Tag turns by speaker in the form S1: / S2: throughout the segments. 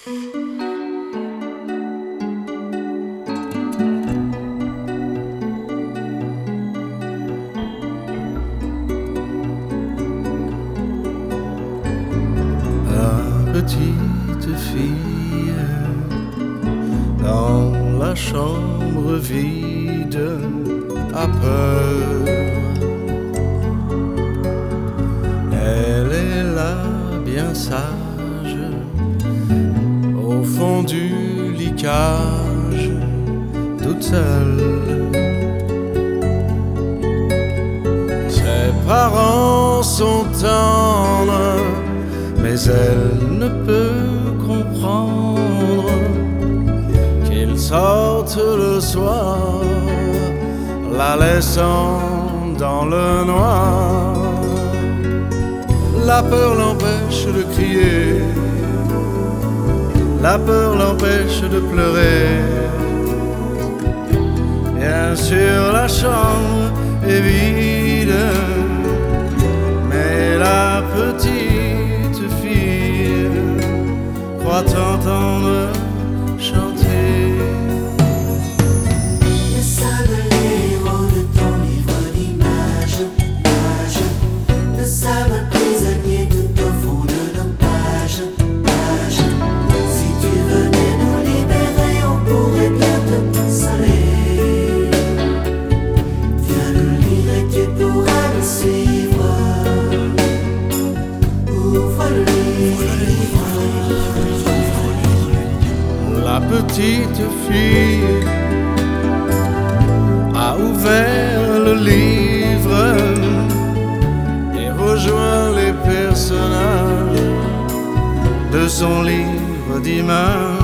S1: Petite fille dans la chambre vide a peur. Elle est là bien sage au fond du lit-cage toute seule. Ses parents sont tendres, mais elle ne peut comprendre qu'ils sortent le soir, la laissant dans le noir. La peur l'empêche de crier, la peur l'empêche de pleurer. Bien sûr la chambre est vide, mais la petite fille croit t'entendre chanter.
S2: Le sable héros de ton livre d'images, le sable prisonnier tout au fond de nos pages. Si tu venais nous libérer, on pourrait bien te consoler. Viens nous lire et tu pourras nous suivre. Ouvre le livre.
S1: La petite fille a ouvert le livre et rejoint les personnages de son livre d'images.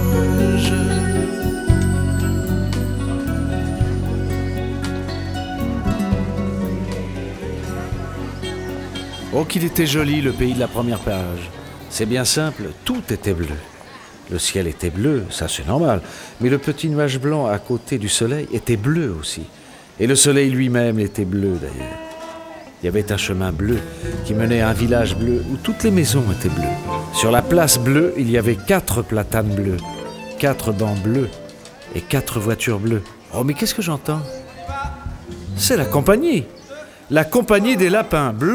S3: Oh, qu'il était joli, le pays de la première page. C'est bien simple, tout était bleu. Le ciel était bleu, ça c'est normal, mais le petit nuage blanc à côté du soleil était bleu aussi. Et le soleil lui-même était bleu d'ailleurs. Il y avait un chemin bleu qui menait à un village bleu où toutes les maisons étaient bleues. Sur la place bleue, il y avait 4 platanes bleus, 4 dents bleues et 4 voitures bleues. Oh, mais qu'est-ce que j'entends ? C'est la compagnie des lapins bleus.